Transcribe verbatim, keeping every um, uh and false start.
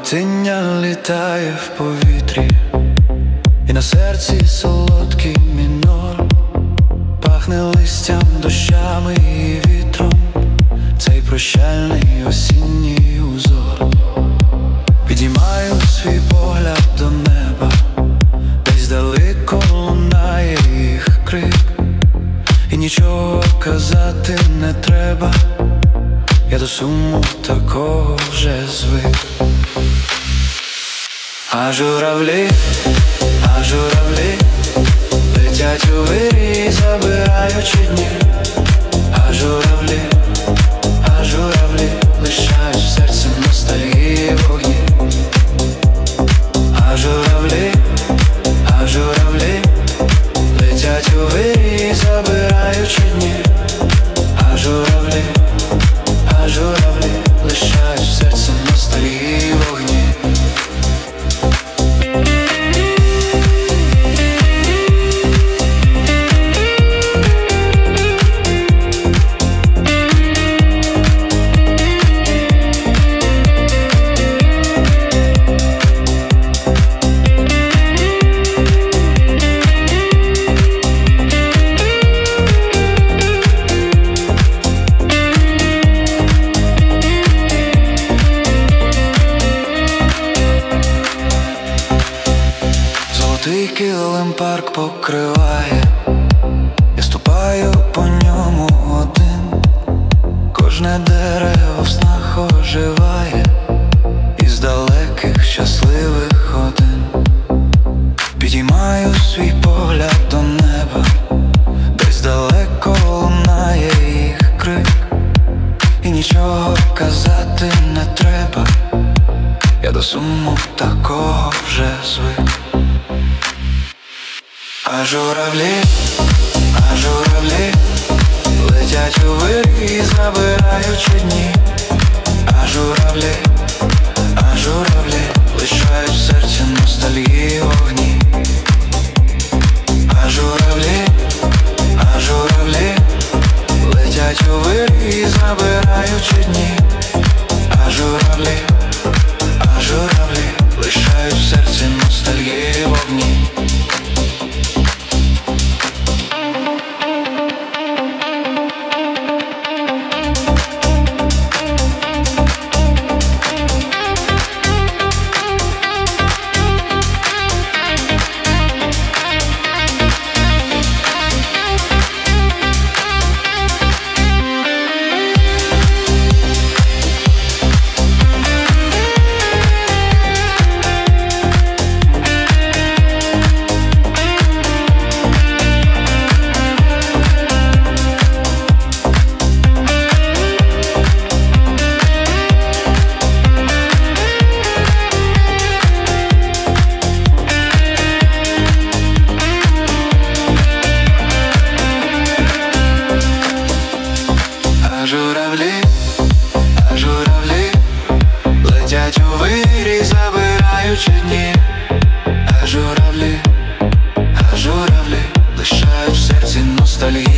Павутиння літає в повітрі, і на серці солодкий мінор. Пахне листям, дощами і вітром цей прощальний осінній узор. Підіймаю свій погляд до неба, десь далеко лунає їх крик, і нічого казати не треба, я до суму такого вже звик. А журавлі, а журавлі летять у вирій, забираючи дні. А журавлі, а журавлі лишають в серці ностальгії вогні. А журавлі, а журавлі летять у вирій, забираючи дні. А журавлі, а журавлі лишають в серці ностальгії вогні. Золотий килим парк покриває, я ступаю по ньому один. Кожне дерево в снах оживає із далеких щасливих годин. Підіймаю свій погляд до неба, десь далеко лунає їх крик, і нічого казати не треба, я до суму такого вже звик. А журавлі, а журавлі летять у вирій, забираючи дні. А журавлі, а журавлі лишають в серці ностальгії вогні. А журавлі, а журавлі летять у вирій, забираючи дні. А журавлі, а журавлі лишають в серці ностальгії вогні. А журавлі, а журавлі летять у вирій, забираючи дні. А журавлі, а журавлі лишають в серці ностальгії.